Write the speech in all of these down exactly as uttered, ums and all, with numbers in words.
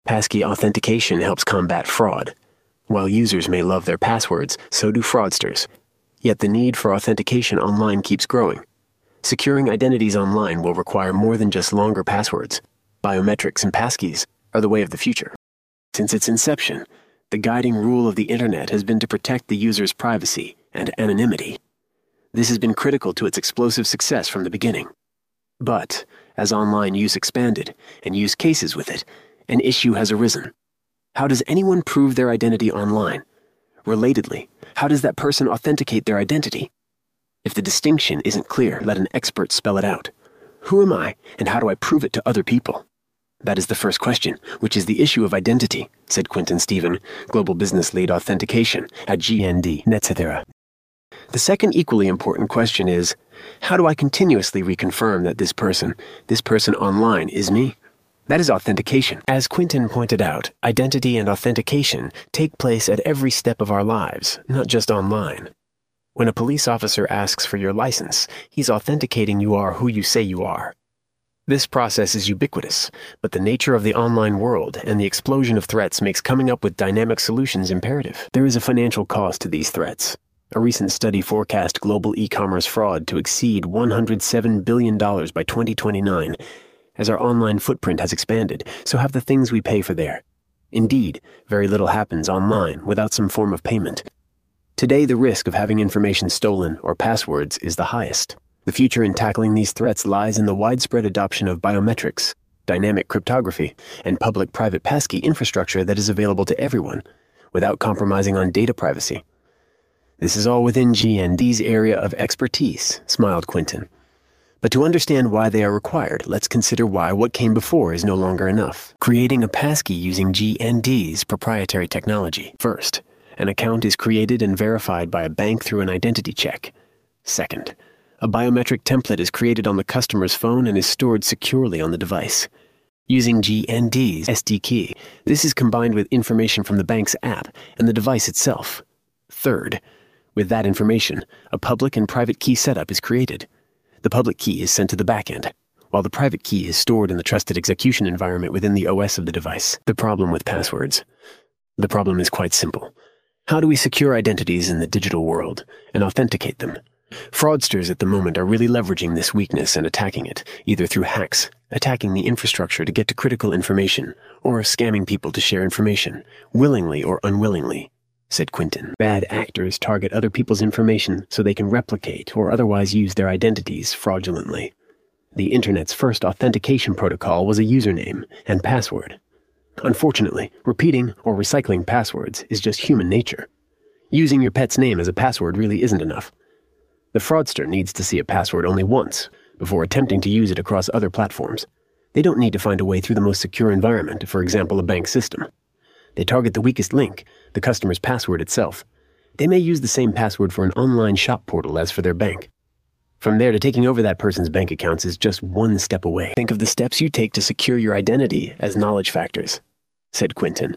Passkey authentication helps combat fraud. While users may love their passwords, so do fraudsters. Yet the need for authentication online keeps growing. Securing identities online will require more than just longer passwords. Biometrics and passkeys are the way of the future. Since its inception, the guiding rule of the Internet has been to protect the user's privacy and anonymity. This has been critical to its explosive success from the beginning. But, as online use expanded, and use cases with it, an issue has arisen. How does anyone prove their identity online? Relatedly, how does that person authenticate their identity? If the distinction isn't clear, let an expert spell it out. Who am I, and how do I prove it to other people? That is the first question, which is the issue of identity, said Quinton Stephen, Global Business Lead Authentication at G N D NetCetera. The second equally important question is, how do I continuously reconfirm that this person, this person online, is me? That is authentication. As Quinton pointed out, identity and authentication take place at every step of our lives, not just online. When a police officer asks for your license, he's authenticating you are who you say you are. This process is ubiquitous, but the nature of the online world and the explosion of threats makes coming up with dynamic solutions imperative. There is a financial cost to these threats. A recent study forecast global e-commerce fraud to exceed one hundred seven billion dollars by twenty twenty-nine. As our online footprint has expanded, so have the things we pay for there. Indeed, very little happens online without some form of payment. Today, the risk of having information stolen or passwords is the highest. The future in tackling these threats lies in the widespread adoption of biometrics, dynamic cryptography, and public-private passkey infrastructure that is available to everyone, without compromising on data privacy. This is all within G N D's area of expertise, smiled Quinton. But to understand why they are required, let's consider why what came before is no longer enough. Creating a passkey using G N D's proprietary technology. First, an account is created and verified by a bank through an identity check. Second, a biometric template is created on the customer's phone and is stored securely on the device. Using G N D's S D K, this is combined with information from the bank's app and the device itself. Third, with that information, a public and private key setup is created. The public key is sent to the backend, while the private key is stored in the trusted execution environment within the O S of the device. The problem with passwords. The problem is quite simple. How do we secure identities in the digital world and authenticate them? Fraudsters at the moment are really leveraging this weakness and attacking it, either through hacks, attacking the infrastructure to get to critical information, or scamming people to share information, willingly or unwillingly, said Quinton. Bad actors target other people's information so they can replicate or otherwise use their identities fraudulently. The Internet's first authentication protocol was a username and password. Unfortunately, repeating or recycling passwords is just human nature. Using your pet's name as a password really isn't enough. The fraudster needs to see a password only once before attempting to use it across other platforms. They don't need to find a way through the most secure environment, for example, a bank system. They target the weakest link, the customer's password itself. They may use the same password for an online shop portal as for their bank. From there to taking over that person's bank accounts is just one step away. Think of the steps you take to secure your identity as knowledge factors, said Quinton.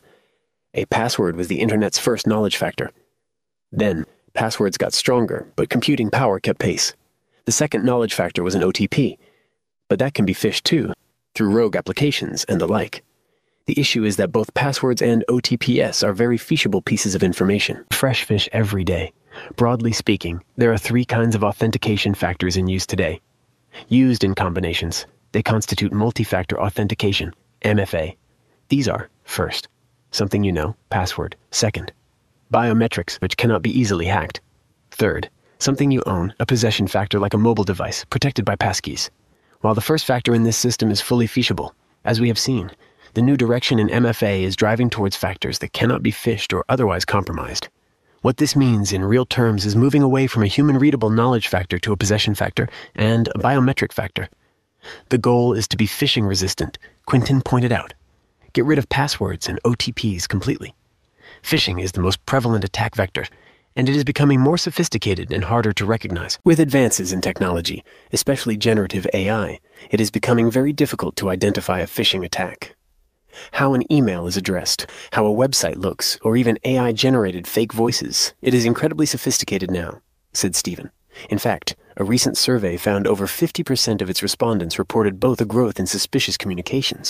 A password was the Internet's first knowledge factor. Then, passwords got stronger, but computing power kept pace. The second knowledge factor was an O T P. But that can be phished too, through rogue applications and the like. The issue is that both passwords and O T P S are very phishable pieces of information. Fresh fish every day. Broadly speaking, there are three kinds of authentication factors in use today. Used in combinations, they constitute multi-factor authentication, M F A. These are, first, something you know, password. Second, biometrics, which cannot be easily hacked. Third, something you own, a possession factor like a mobile device, protected by passkeys. While the first factor in this system is fully phishable, as we have seen, the new direction in M F A is driving towards factors that cannot be phished or otherwise compromised. What this means in real terms is moving away from a human-readable knowledge factor to a possession factor and a biometric factor. The goal is to be phishing resistant, Quinton pointed out. Get rid of passwords and O T Ps completely. Phishing is the most prevalent attack vector, and it is becoming more sophisticated and harder to recognize. With advances in technology, especially generative A I, it is becoming very difficult to identify a phishing attack. How an email is addressed, how a website looks, or even A I-generated fake voices, it is incredibly sophisticated now, said Stephen. In fact, a recent survey found over fifty percent of its respondents reported both a growth in suspicious communications.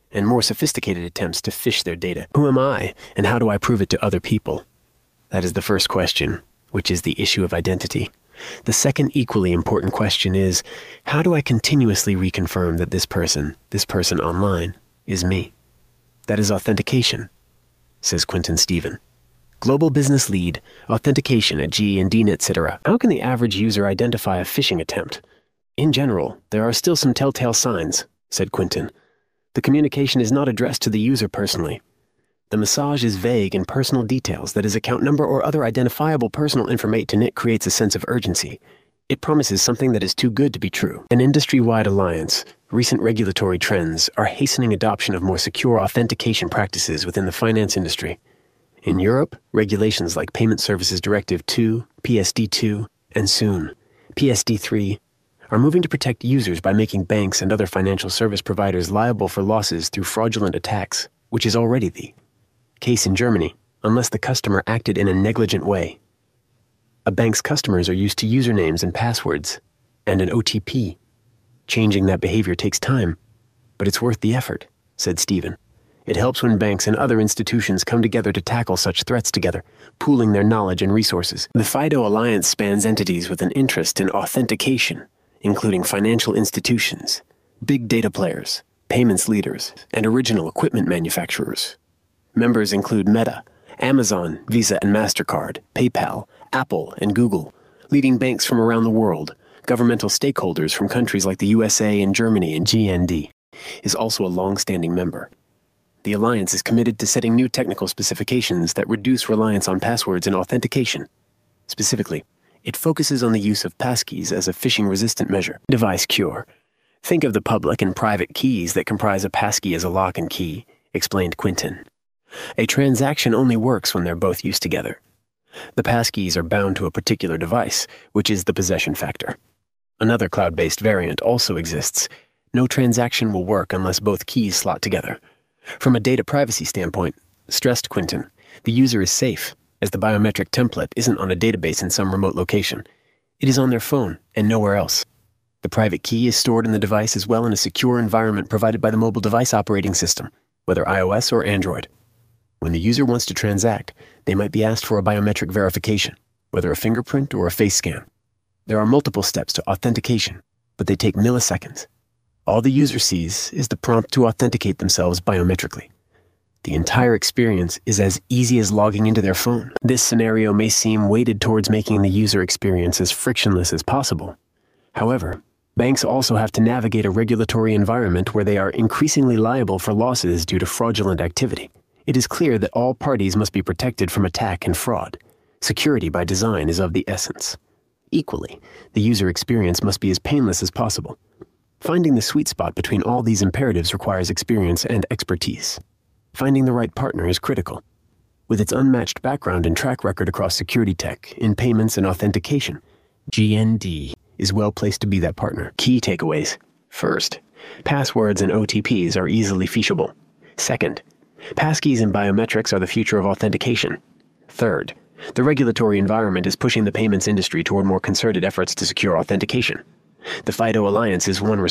and more sophisticated attempts to phish their data. Who am I, and how do I prove it to other people? That is the first question, which is the issue of identity. The second equally important question is, how do I continuously reconfirm that this person, this person online, is me? That is authentication, says Quintin Stephen, Global Business Lead, Authentication at G and D Net, et cetera. How can the average user identify a phishing attempt? In general, there are still some telltale signs, said Quintin. The communication is not addressed to the user personally. The massage is vague in personal details, that is, account number or other identifiable personal information. It creates a sense of urgency. It promises something that is too good to be true. An industry-wide alliance, recent regulatory trends are hastening adoption of more secure authentication practices within the finance industry. In Europe, regulations like Payment Services Directive two, P S D two, and soon, P S D three, are moving to protect users by making banks and other financial service providers liable for losses through fraudulent attacks, which is already the case in Germany, unless the customer acted in a negligent way. A bank's customers are used to usernames and passwords, and an O T P. Changing that behavior takes time, but it's worth the effort, said Stephen. It helps when banks and other institutions come together to tackle such threats together, pooling their knowledge and resources. The FIDO Alliance spans entities with an interest in authentication, including financial institutions, big data players, payments leaders, and original equipment manufacturers. Members include Meta, Amazon, Visa and MasterCard, PayPal, Apple, and Google, leading banks from around the world, governmental stakeholders from countries like the U S A and Germany, and G N D is also a long-standing member. The Alliance is committed to setting new technical specifications that reduce reliance on passwords and authentication. Specifically, it focuses on the use of passkeys as a phishing-resistant measure. Device cure. Think of the public and private keys that comprise a passkey as a lock and key, explained Quintin. A transaction only works when they're both used together. The passkeys are bound to a particular device, which is the possession factor. Another cloud-based variant also exists. No transaction will work unless both keys slot together. From a data privacy standpoint, stressed Quintin, the user is safe, as the biometric template isn't on a database in some remote location. It is on their phone and nowhere else. The private key is stored in the device as well in a secure environment provided by the mobile device operating system, whether iOS or Android. When the user wants to transact, they might be asked for a biometric verification, whether a fingerprint or a face scan. There are multiple steps to authentication, but they take milliseconds. All the user sees is the prompt to authenticate themselves biometrically. The entire experience is as easy as logging into their phone. This scenario may seem weighted towards making the user experience as frictionless as possible. However, banks also have to navigate a regulatory environment where they are increasingly liable for losses due to fraudulent activity. It is clear that all parties must be protected from attack and fraud. Security by design is of the essence. Equally, the user experience must be as painless as possible. Finding the sweet spot between all these imperatives requires experience and expertise. Finding the right partner is critical. With its unmatched background and track record across security tech, in payments and authentication, G N D is well placed to be that partner. Key takeaways. First, passwords and O T Ps are easily phishable. Second, passkeys and biometrics are the future of authentication. Third, the regulatory environment is pushing the payments industry toward more concerted efforts to secure authentication. The FIDO Alliance is one